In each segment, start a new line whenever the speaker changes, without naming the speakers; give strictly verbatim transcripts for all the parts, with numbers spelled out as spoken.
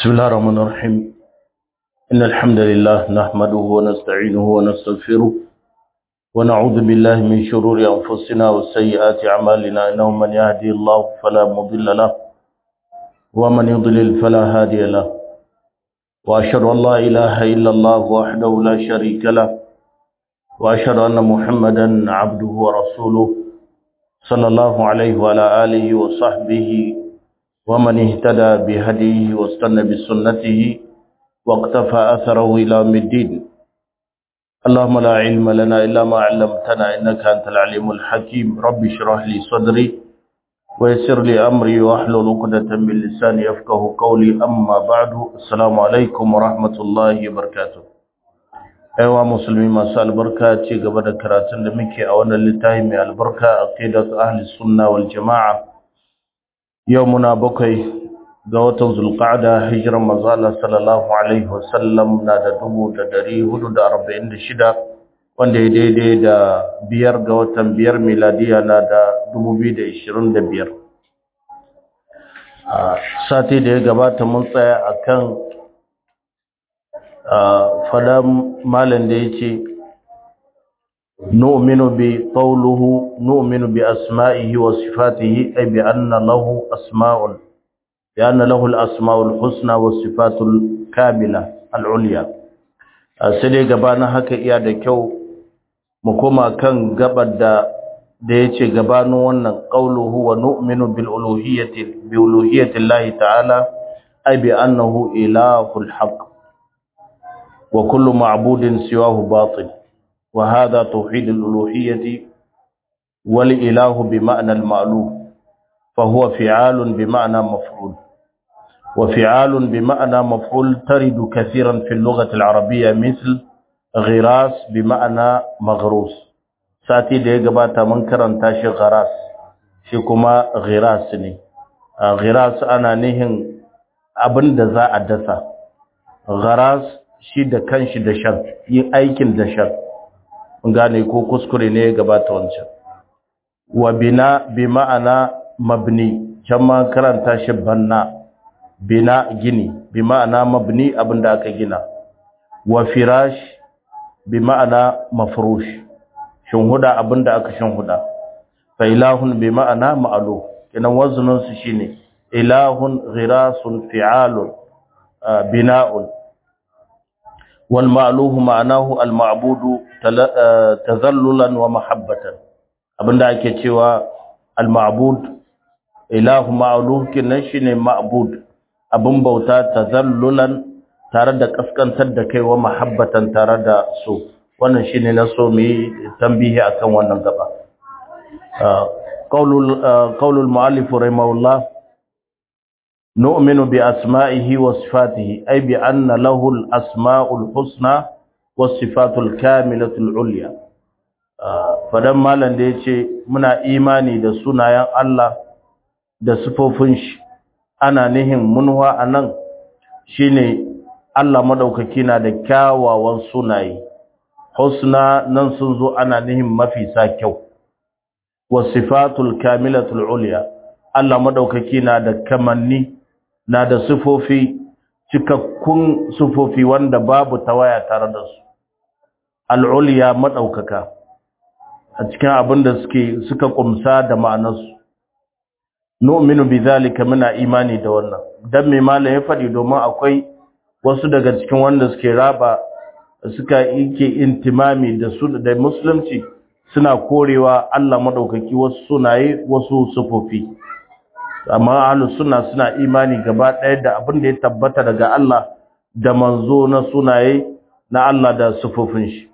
بسم الله الرحمن الرحيم إن الحمد لله نحمده ونستعينه ونستغفره ونعوذ بالله من شرور أنفسنا وسيئات أعمالنا إنه من يهدي الله فلا مضل له ومن يضلل فلا هادي له وأشهد أن لا إله إلا الله وحده لا شريك له وأشهد أن محمدا عبده ورسوله صلى الله عليه وعلى آله وصحبه ومن اهتدى بهديه واستنى بسنته واقتفى أثره إلى يوم الدين اللهم لا علم لنا إلا ما علمتنا إنك أنت العليم الحكيم رب اشرح لي صدري ويسر لي أمري واحلل عقدة من لساني يفقهوا قولي أما بعد السلام عليكم ورحمة الله وبركاته أيها المسلمين مساء البركة قبل كراتن دمك أولا لتاهم البركة عقيدة أهل السنة والجماعة يومنا بكي قوة ذو القعدة هجر مزالة صلى الله عليه وسلم نادى دبو داري هدود أربعين شدة وانده دي دي دا بيار قوة بيار ميلادية نادى دبو بيد عشرين دا بيار ساتي دي قبات منطقة أكان فدام مالن ديتي نؤمن بقوله نؤمن بأسمائه وصفاته أي بأن له أسماء بأن له الأسماء الحسنى والصفات الكاملة العليا سيدي غبانا haka iya da kyau mu koma kan gabar da da yace gabanin wannan qauluhu wa nu'minu bil uluhiyyati bi uluhiyyati Allah ta'ala ay bi annahu ilahul haqq wa kullu ma'budin siwahu batil وهذا توحيد الألوهية والإله بمعنى المألوه فهو فعال بمعنى مفعول وفعال بمعنى مفعول ترد كثيرا في اللغة العربية مثل غراس بمعنى مغروس ساتي دي قباتا منكرا تاشي غراس شكما غراسني غراس أنا نهن أبن دزاء الدسا غراس شي da kanshi da shar yin aikin da shar gane ko kuskure ne gabata wancan wa bina bi ma'ana mabni kama karanta shi banna bina gini bi ma'ana mabni abinda aka gina wa firash bi ma'ana mafrush shinhuda abinda aka shinhuda fa ilahun bi ma'ana ma'lu kenan waznun su shine ilahun ghirasun fi'alun bina'un والمألوه معناه المعبود تذللا ومحبة abinda ake cewa al-ma'bud ilahu ma'luh kinan shine ma'bud abin bauta tazallulan tare da kaskantar da kai wa mahabbatan tare da so wannan shine na so mu tambihi akan wannan gaba qaulul qaulul muallif rahimahullah نؤمن بأسمائه وصفاته أي بأن له الأسماء الحسنى والصفات الكاملة العليا فدام مالن da yace muna imani da sunayen Allah da sifofin shi ana nihin munwa anan shine Allah madaukaki na da kyawawan sunaye husna nan sun zo ana nihin mafi sa kyau wasifatul kamilatul ulya Allah madaukaki na da kamanni na da sifofi cikakkun sifofi wanda babu tawaya tare da su al'uliya madaukaka a cikin abin da suke suka kumsa da ma'anarsu nu'minu bizalika muna imani da wannan dan me mallan ya fadi domin akwai wasu daga cikin wanda suke raba suka yake intimami da su da musulunci suna korewa Allah madaukaki wasu sunaye wasu sifofi amma ahlus sunna suna imani gaba ɗaya da abin da ya tabbata daga Allah da manzo na sunaye na Allah da sifofin shi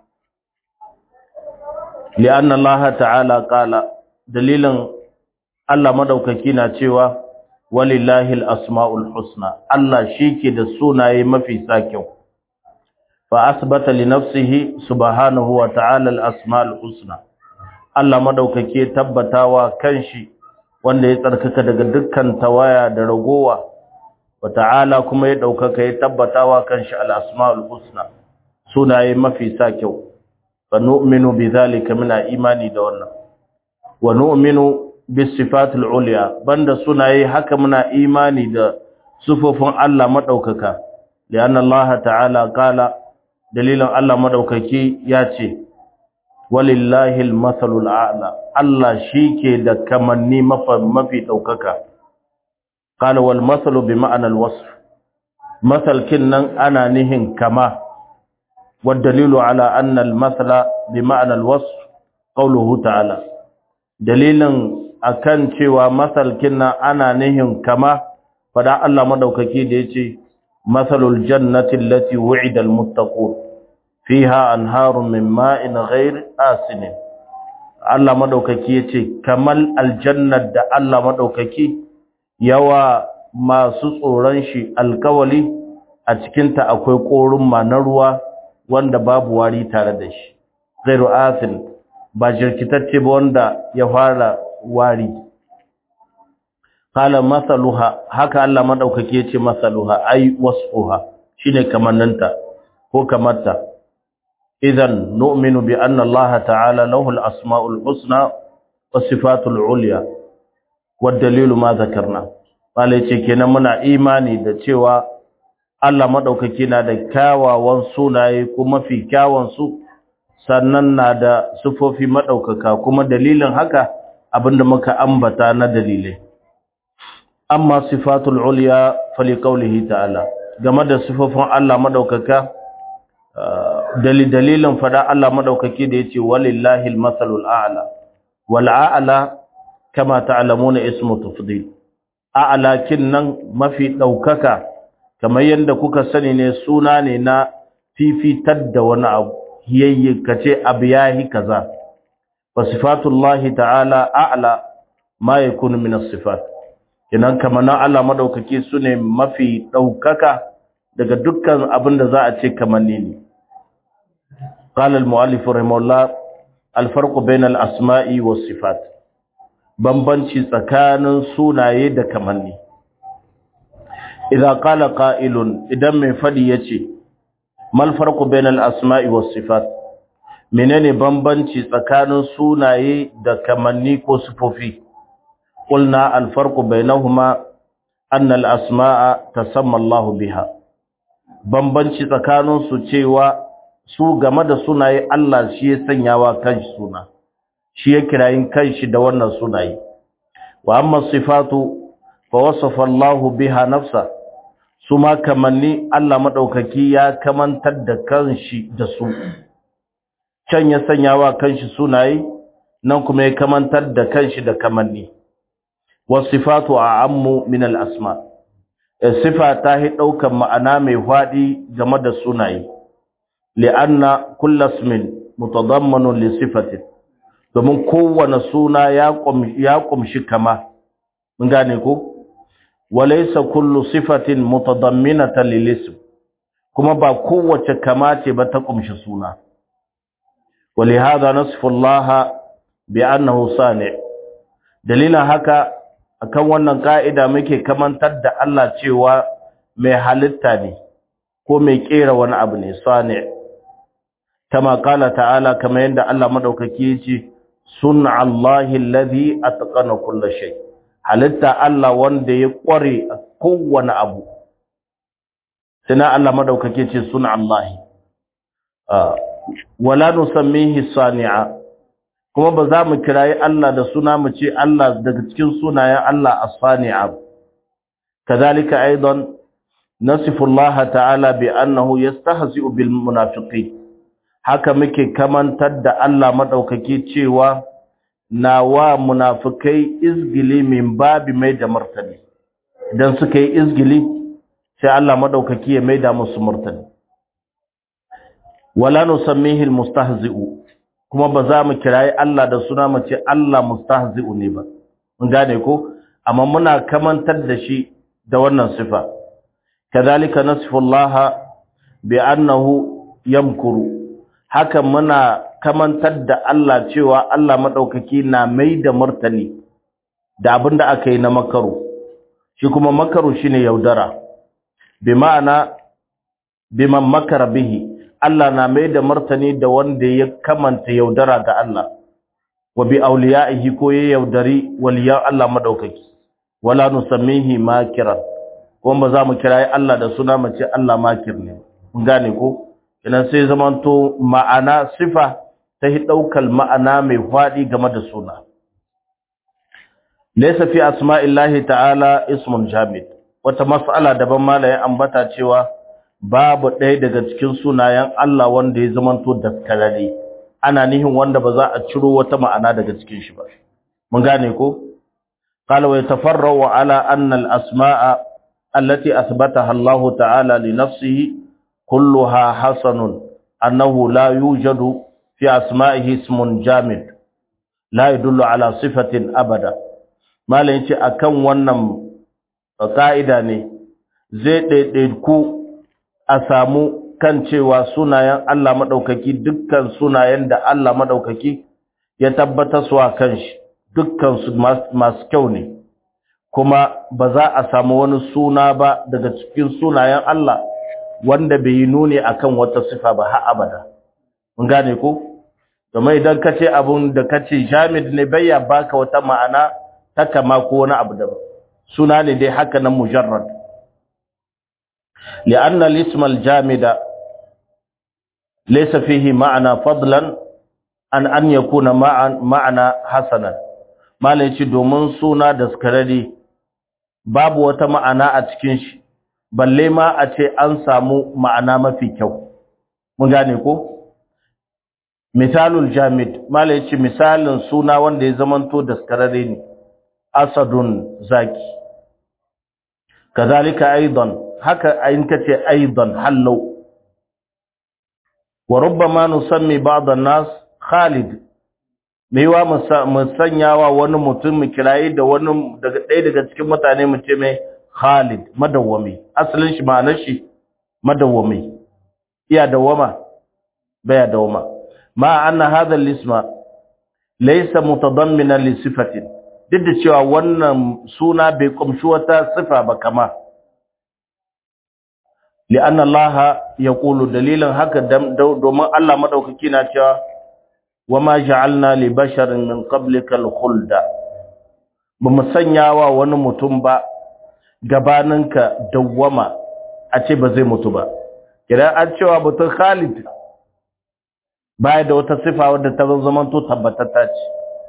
li'anna Allah ta'ala qala dalilan Allah madaukaki na cewa walillahi al-asma'ul husna Allah shike da sunaye mafi kyau fa asbata li nafsihi subhanahu wa ta'ala al-asma'ul husna Allah madaukaki tabbatawa kanshi wanda ya tsarkaka daga dukkan tawaya da ragowa wa ta'ala kuma ya daukaka ya tabbatawa kanshi al-asmaul husna sunaye mafi sa kyau fa nu'minu bidhalika muna imani da wannan wa nu'minu bis sifatil ulya banda sunaye haka muna imani da sufofin Allah madaukaka lianna Allah ta'ala qala dalilan Allah madaukaki yace walillahi almathalul a'la Allah shike da kamanni mafi daukaka qala wal mathalu bi ma'na al wasf mathal kinnan ana nihin kama wad dalilu ala anna al mathala bi ma'na al wasf qawluhu ta'ala dalilan akan cewa mathal kinnan ana nihin kama fada Allah madaukaki da yace mathalul jannati allati wu'ida al muttaqun fiha anharun min ma'in ghair asin Allah madaukaki yace kamal aljannat da Allah madaukaki yawa masu tsoron shi alkawali a cikin ta akwai korun ma na ruwa wanda babu wari tare da shi ghair asin ba jirkitacce ba wanda ya fara wari qala mathaluha haka Allah madaukaki yace mathaluha ay wasfuha shine kamannanta ko kamarta إذن نؤمن بأن الله تعالى له الأسماء الحسنى والصفات العليا والدليل ما ذكرنا قال يتكينا منا إيماني دا تيوى الله مدوككينا دا كاوى وانسونا كما في كاوى سو سننا دا سفو في مدوككا كما دليل هكا أبن مكا أنبتانا دليل أما صفات العليا فلقوله تعالى كما دا سفو الله مدوككا dalil dalilan fada Allah madaukaki da yace walillahi almathalul a'la wal a'la kama ta'lamuna ismu tafdil a'la kinnan mafi daukaka kamar yanda kuka sani ne suna ne na fifitar da wani abu yayye kace abiyahi kaza fa sifatullahi ta'ala a'la ma yakunu min as-sifat kinan kamar na Allah madaukaki sune mafi daukaka daga dukkan abin da za a ce kamanni ne قال المؤلف رحمه الله الفرق بين الأسماء والصفات بمبنشي tsakanin sunaye da kamanni idza qala qa'ilun idan mai fadi yace mal farqu bain al asma'i was sifat menene bambanci tsakanin sunaye da kamanni ko sifofi qulna al farqu bainahuma anna al asma'a tasamma Allah biha bambanci tsakanin su cewa su game da sunaye Allah shi ya sanyawa kanshi suna shi ya kirayin kanshi da wannan sunaye wa amma sifatu fa wasafa Allah biha nafsa su ma kamanni Allah madaukaki ya kamantar da kanshi da su can ya sanyawa kanshi sunaye nan kuma ya kamantar da kanshi da kamanni wasifatu a'ammu min al-asma sifa ta hi daukan ma'ana mai fadi game da sunaye li'anna kullu ismin mutadammanun li sifatin domin kowane suna ya kumshi ya kumshi kama mun gane ko walaysa kullu sifatin mutadamminatan lil ism kuma ba kowace kama ce ba ta kumshi suna ولهذا نصف الله بأنه صانع dalilin haka akan wannan ka'ida muke kamantar da Allah cewa mai halitta ne ko mai kera wani abu ne sani kama qala ta'ala kama yanda Allah madaukaki yace sun'a Allahi alladhi atqana kull shay halitta Allah wanda ya kware kowane abu sana Allah madaukaki yace sun'a Allahi wala nusammihi sani'a kuma ba za mu kirayi Allah da suna mu ce Allah daga cikin sunayen Allah as-sani'a kadhalika aidan nasifu Allah ta'ala bi annahu yastahzi'u bil munafiqin haka muke kamantar da Allah madaukaki cewa nawa munafikai izgili min babi mai da martani idan suka yi izgili sai Allah madaukaki ya maida musu martani wala nusammihi almustahzi'u kuma ba za mu kirayi Allah da suna mu ce Allah mustahzi'u ne ba mun gane ko amma muna kamantar da shi da wannan sifa kadhalika nasfu Allah bi annahu yamkuru haka muna kamantar da Allah cewa Allah madaukaki na mai da martani da abinda aka yi na makaru shi kuma makaru shine yaudara bi ma'ana biman makara bihi Allah na mai da martani da wanda ya kamanta yaudara ga Allah wa bi awliya'ihi ko ya yaudari waliyan Allah madaukaki wala nusammihi makiran kuma ba za mu kirayi Allah da suna mu ce Allah makir ne mun gane ko idan sai zamanto ma'ana sifa ta hi daukar ma'ana mai fadi game da suna laysa fi asma'illahi ta'ala ismun jamid wata mas'ala daban malaye ambata cewa babu ɗaya daga cikin sunayen Allah wanda ya zamanto daskarare ana nihin wanda ba za a ciro wata ma'ana daga cikin shi ba mun gane ko qala wa yatafarra'u ala anna al-asma'a allati athbataha Allah ta'ala li nafsihi kulluha hasanun annahu la yujadu fi asma'ihi ismun jamid la yadullu ala sifatin abada malai yace akan wannan ka'ida ne zai daidaiku a samu kan cewa sunayen Allah madaukaki dukkan sunayen da Allah madaukaki ya tabbata su a kanshi dukkan su masu kyau ne kuma ba za a samu wani suna ba daga cikin sunayen Allah wanda bai yi nuni akan wata sifa ba har abada mun gane ko domin idan kace abun da kace jamid ne bayya baka wata ma'ana ta kama ko wani abu daban suna ne dai haka nan mujarrad لأن الاسم الجامد ليس فيه معنى فضلا عن أن يكون معنى حسنا ما ليش دومن سونا دسكرري باب wata ma'ana a cikin shi balle ma a ce an samu ma'ana mafi kyau mun gane ko misalul jamid ma laici misalin suna wanda ya zamanto daskararre ne asadun zaki kazalika aidan haka ayin kace aidan hallau wa rubbama nusammi ba'd an-nas Khalid maiwa musanyawa wani mutum mu kirayi da wani daga ɗaya daga cikin mutane mu ce mai Khalid madawwami asalin shi ma'anar shi madawwami iya dawama baya dawama ma anna hadha al-isma laysa mutadamminan li sifatin duk da cewa wannan suna bai kumshi wata sifa ba kama لأن الله يقول دليلا هكذا دوما الله مدوكي na cewa wama ja'alna li basharin min qablika al-khulda bamu sanyawa wani mutum ba gabaninka dawwama a ce ba zai mutu ba idan an cewa mutum Khalid baya da wata sifa wadda ta zama to tabbatata ce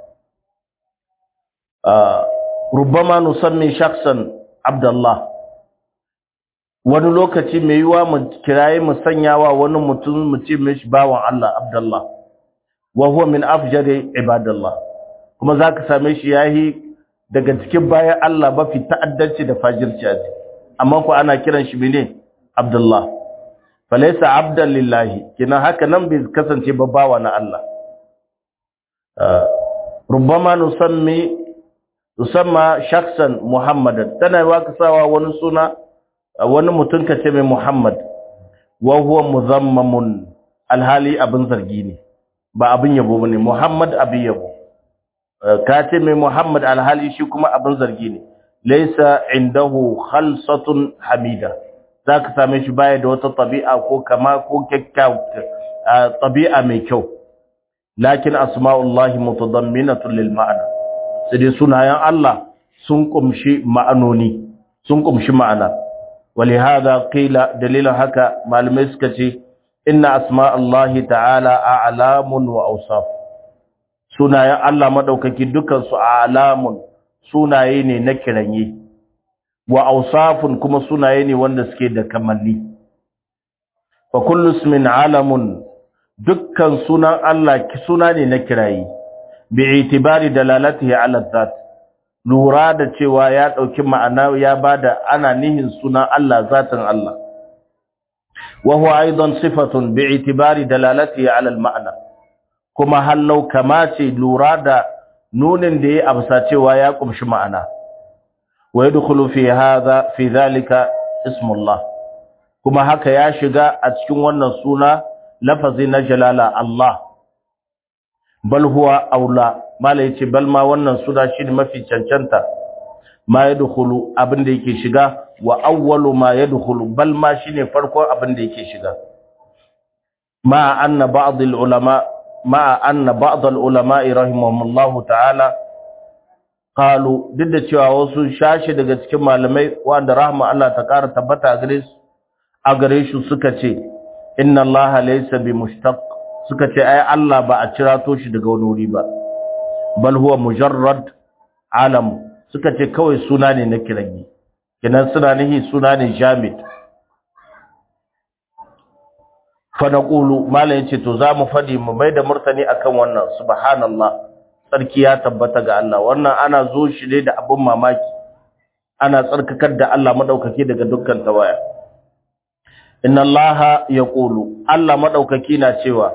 rubbama nusammi shakhsan Abdullah wani lokaci mai yiwa mu kiraye mu sanyawa wani mutum mu ce mishi bawan Allah Abdullah wa huwa min afjari ibadallah kuma zaka same shi yayi daga cikin bayan Allah ba fi ta'addanci da fajirci aji amma ko ana kiran shi mene Abdullah falaysa abdan lillahi kina haka nan bai kasance ba bawa na Allah rubbama nusammi nusamma shakhsan Muhammadan tana yiwa ka sawa wani suna wani mutum ka ce mai Muhammad wa huwa muzammamun alhali abin zargi ne ba abin yabo bane Muhammad abin yabo ka ce mai Muhammad alhali shi kuma abin zargi ne laysa indahu khalsatun hamida zaka same shi baya da wata tabi'a ko kama ko kyakkyawa tabi'a mai kyau lakin asma'ullahi mutadamminatun lil ma'ana sai sunayen Allah sun kumshi ma'anoni sun kumshi ma'ana ولهذا قيل دليل هكا معلومه سكتي ان اسماء الله تعالى اعلام واوصاف sunayen Allah madaukaki dukan su alamun sunaye ne na kiranye wa awsafun kuma sunaye ne wanda suke da kamalli fa kullu ismin alamun dukkan sunan Allah suna ne na kirayi bi itibari dalalatihi ala dhat lura da cewa ya ɗauki ma'ana ya bada ana nihin sunan Allah zatin Allah wa huwa aidan sifatun bi'tibari dalalatihi 'ala al-ma'na kuma hallau kama ce lura da nunin da ya amsa cewa ya kumshi ma'ana wa yadkhulu fi hadha fi dhalika ismullah kuma haka ya shiga a cikin wannan suna lafazi na jalala Allah bal huwa aula mala yace bal ma wannan suna shi mafi cancanta ma yadkhulu abinda yake shiga wa awwalu ma yadkhulu bal ma shine farko abinda yake shiga ma anna ba'd al ulama ma anna ba'd al ulama rahimahumullah ta'ala qalu duk da cewa wasu shashi daga cikin malamai wanda rahma Allah ta ƙara tabbata a gare su a gare shi suka ce inna Allah laysa bi mushtaq suka ce ai Allah ba a cirato shi daga wani wuri ba bal huwa mujarrad alam suka ce kawai suna ne na kiragi kinan suna nihi suna ne jamid fa naqulu mala yace to zamu fadi mu mai da murtani akan wannan subhanallah sarki ya tabbata ga Allah wannan ana zo shi ne da abun mamaki ana tsarkakar da Allah madaukake daga dukkan tawaya inna Allah yaqulu Allah madaukaki na cewa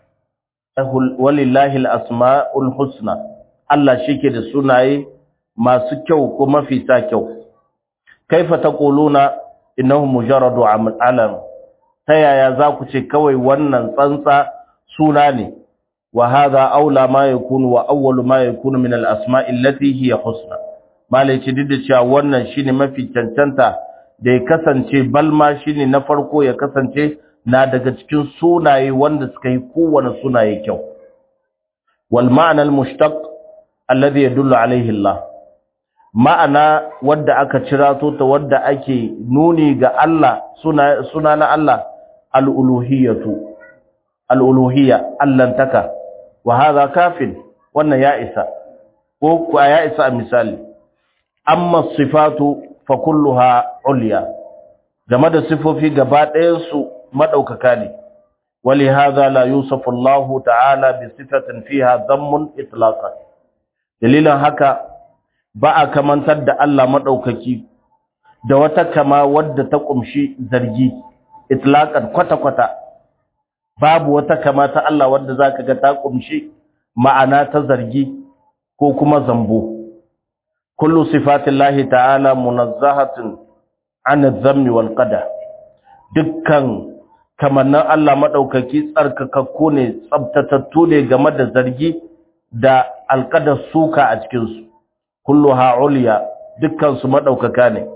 walillahi al-asma'ul husna Allah shike da sunaye masu kyau ko mafi sa kyau kaifa taquluna innahu mujarradu alam tayaya za ku ce kawai wannan tsantsa suna ne wa hadha aula ma yakunu wa awwalu ma yakunu min al-asma'i allati hiya husna malai ce duk da cewa wannan shine mafi cancanta da ya kasance balma shine na farko ya kasance na daga cikin sunaye wanda suka yi kowane sunaye kyau wal ma'ana al mushtaq alladhi yadullu alayhi Allah ma'ana wanda aka cirato ta wanda ake nuni ga Allah suna suna na Allah al uluhiyatu al uluhiyya allantaka wa hadha kafin wannan ya isa ko ko ya isa misali amma sifatu fa kulluha ulya game da sifofi gaba ɗayan su madaukaka ne wali hadha la yusafu Allah ta'ala bi sifatin fiha dhammun itlaqan dalilan haka ba a kamantar da Allah madaukaki da wata kama wadda ta kumshi zargi itlaqan kwata kwata babu wata kama ta Allah wadda zaka ga ta kumshi ma'ana ta zargi ko kuma zambo kullu sifatillahi ta'ala munazzahatun 'an adh-dhammi wal qadah dukkan kamannan Allah madaukaki tsarkakakku ne tsabtatattu ne game da zargi da alqadar suka a cikin su kulluha ulya dukkan su madaukaka ne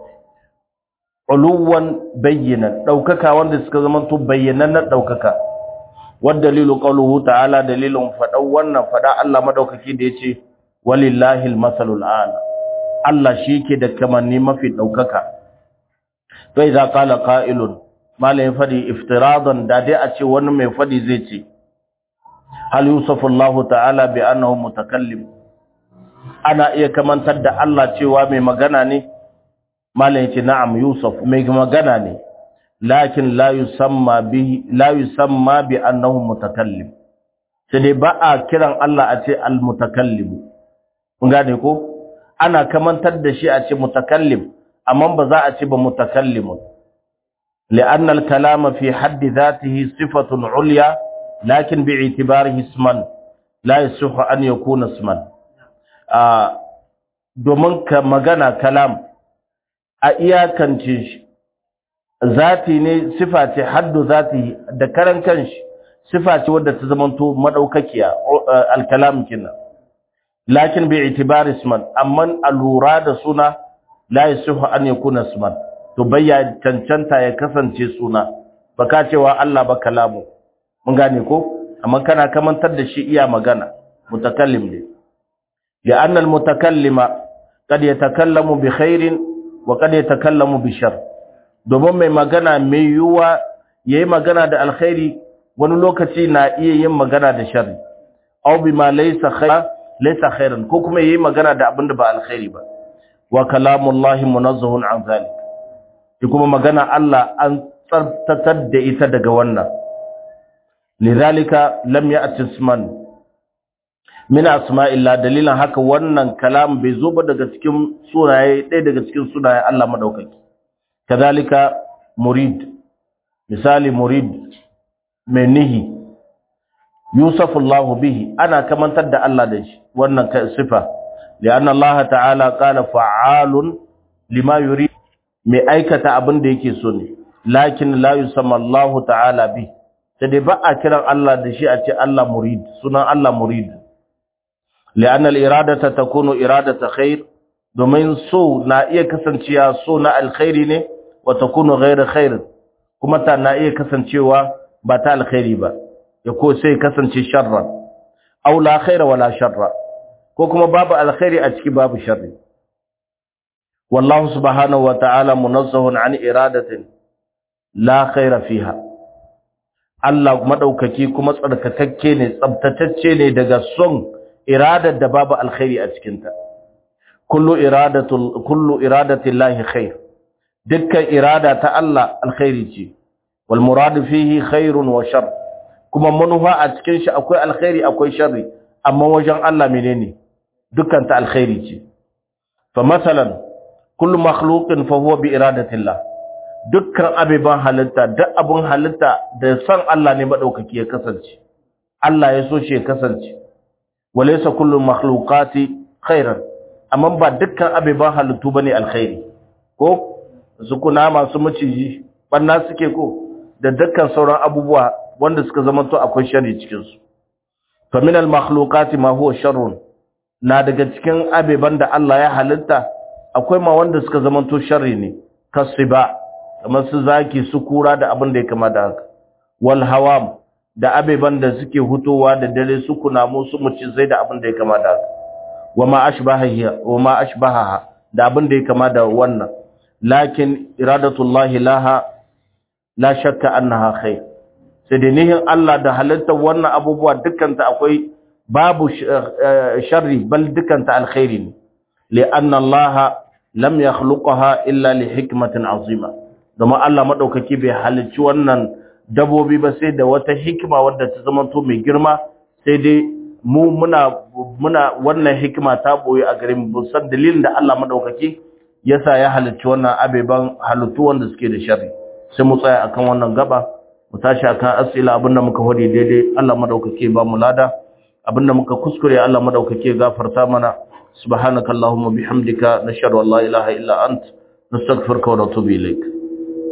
uluwan bayyana daukaka wanda suka zama to bayyanan daukaka wad dalilu qawluhu ta'ala dalilun fada wannan fada Allah madaukaki da yace walillahi almasalul a'la Allah shike da kamanni mafi daukaka to idza qala qa'ilun malai fadi iftiradan da dai a ce wani mai fadi zai ce hal yusafu Allah ta'ala bi annahu mutakallim ana iya kamantar da Allah cewa mai magana ne malai yace na'am yusuf mai magana ne lakin la yusamma bihi la yusamma bi annahu mutakallim sai dai ba a kiran Allah a ce al mutakallim kun gane ko ana kamantar da shi a ce mutakallim amma ba za a ce ba mutakallimun لأن الكلام في حد ذاته صفة عليا لكن باعتباره اسما لا يصح أن يكون اسما domin ka magana kalam a iyakance shi zati ne sifa ce haddu zati da karan kanshi sifa ce wadda ta zamanto madaukakiya al-kalam kina lakin bi itibari isman amma alura da suna la yasihu an yakuna isman to bayya cancanta ya kasance suna baka cewa Allah ba kalamu mun gane ko amma kana kamantar da shi iya magana mutakallim ne ya annal mutakallima kad yatakallamu bi khairin wa kad yatakallamu bi shar domin mai magana mai yuwa yayi magana da alkhairi wani lokaci na iya yin magana da sharri aw bima laysa khair laysa khairan ko kuma yayi magana da abinda ba alkhairi ba wa kalamullahi munazzahun an zalik kuma magana Allah an tsartatar da ita daga wannan lidhalika lam ya'ti isman min asma'illah dalilan haka wannan kalam bai zo ba daga cikin sunaye ɗaya daga cikin sunaye Allah madaukaki kadhalika murid misali murid mai nihi yusufullahu bihi ana kamantar da Allah da shi wannan sifa lianna Allah ta'ala qala fa'alun lima yurid mai aikata abin da yake so ne lakin la yusamma Allah ta'ala bi sai dai ba a kiran Allah da shi a ce Allah murid sunan Allah murid li'anna al-iradata takunu iradata khair domin so na iya kasancewa so na alkhairi ne wa takunu ghayra khair kuma ta na iya kasancewa ba ta alkhairi ba ya ko sai kasance sharra aw la khaira wala sharra ko kuma babu alkhairi a ciki babu sharri wallahu subhanahu wa ta'ala munazzahun an iradatin la khaira fiha Allah madaukaki kuma tsarkakakke ne tsabtatacce ne daga son iradar da babu alkhairi a cikin ta kullu iradatul kullu iradati llahi khair dukkan irada ta Allah alkhairi ce wal murad fihi khairun wa shar kuma manufa a cikin shi akwai alkhairi akwai sharri amma wajen Allah menene dukkan ta alkhairi ce fa masalan kullu makhluqin fa huwa bi iradati llah dukkan abiban halitta duk abun halitta da san Allah ne madaukaki ya kasance Allah ya so shi ya kasance walaysa kullu makhluqati khairan amma ba dukkan abiban halittu bane alkhairi ko zukuna masu maciji banna suke ko da dukkan sauran abubuwa wanda suka zama to akwai sharri cikin su fa min al makhluqati ma huwa sharrun na daga cikin abiban da Allah ya halitta akwai ma wanda suka zama to sharri ne kasiba kamar su zaki su kura da abin da ya kama da haka wal hawam da abeban da suke hutowa da dare su kunamu su muci zai da abin da ya kama da haka wama ashbaha wama ashbaha da abin da ya kama da wannan lakin iradatullahi laha la shakka annaha khair sai da nihin Allah da halitta wannan abubuwa dukkan ta akwai babu sharri bal dukkan ta alkhairi ne li anna Allah lam yakhluqaha illa li hikmatin azima domin Allah maɗaukaki bai halicci wannan dabobi ba sai da wata hikima wadda ta zama to mai girma sai dai mu muna muna wannan hikima ta boye a garin mu san dalilin da Allah maɗaukaki yasa ya halicci wannan abeban halittu wanda suke da sharri sai mu tsaya akan wannan gaba mu tashi akan asila abinda muka hodi daidai Allah maɗaukaki ba mu lada abinda muka kuskure Allah maɗaukaki gafarta mana subhanakallahumma bihamdika nashhadu an la ilaha illa ant nastaghfiruka wa natubu ilaik